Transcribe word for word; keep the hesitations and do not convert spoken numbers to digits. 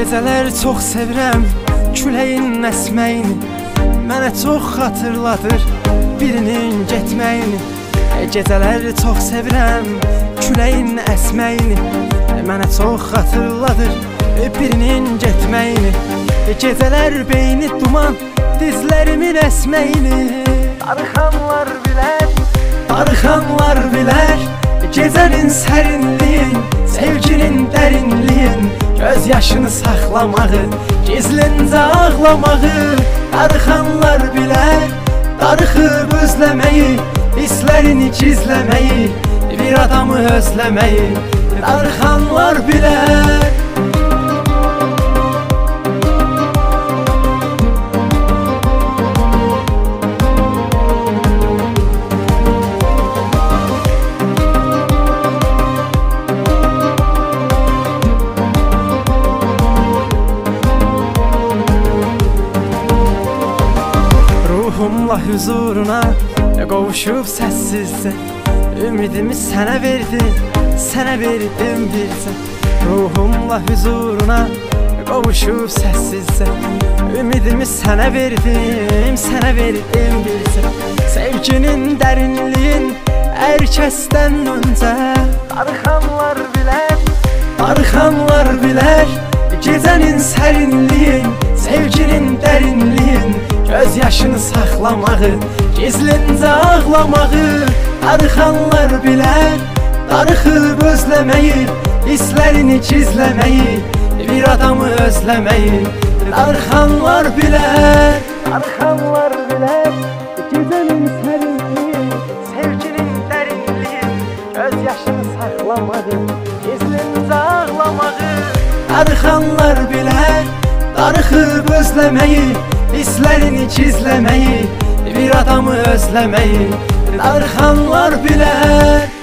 Gecələr çox sevirəm küləyin əsməyini, mənə çox xatırladır birinin getməyini. Gecələr çox sevirəm küləyin əsməyini, mənə çox xatırladır birinin getməyini. Gecələr beyni duman dizlərimin əsməyini, darıxanlar bilər, darıxanlar bilər gecənin sərinliyin, sevginin dərinliyin, göz yaşını saxlamağı, gizlincə ağlamağı. Darıxanlar bilər, darıxıb özləməyi, hisslərini gizləməyi, bir adamı özləməyi. Darıxanlar bilər. Ruhumla huzuruna qovuşub səssizcə, ümidimi sənə verdim, sənə verdim bircə. Ruhumla huzuruna qovuşub səssizcə, ümidimi sənə verdim, sənə verdim bircə. Sevginin dərinliyin hər kəsdən öncə, darıxanlar bilər, darıxanlar bilər gecənin sərinliyin, sevginin dərinliyin, göz yaşını saxlamağı, gizlincə ağlamağı. Darıxanlar bilər, darıxıb özləməyi, hisslərini gizləməyi, bir adamı özləməyi. Darıxanlar bilər, darıxanlar bilər gecənin sərinliyi, sevginin dərinliyi, göz yaşını saxlamağı, gizlincə ağlamağı. Darıxanlar bilər, darıxıb özləməyi, hisslərini gizləməyi, bir adamı özləməyi. Darıxanlar bilər.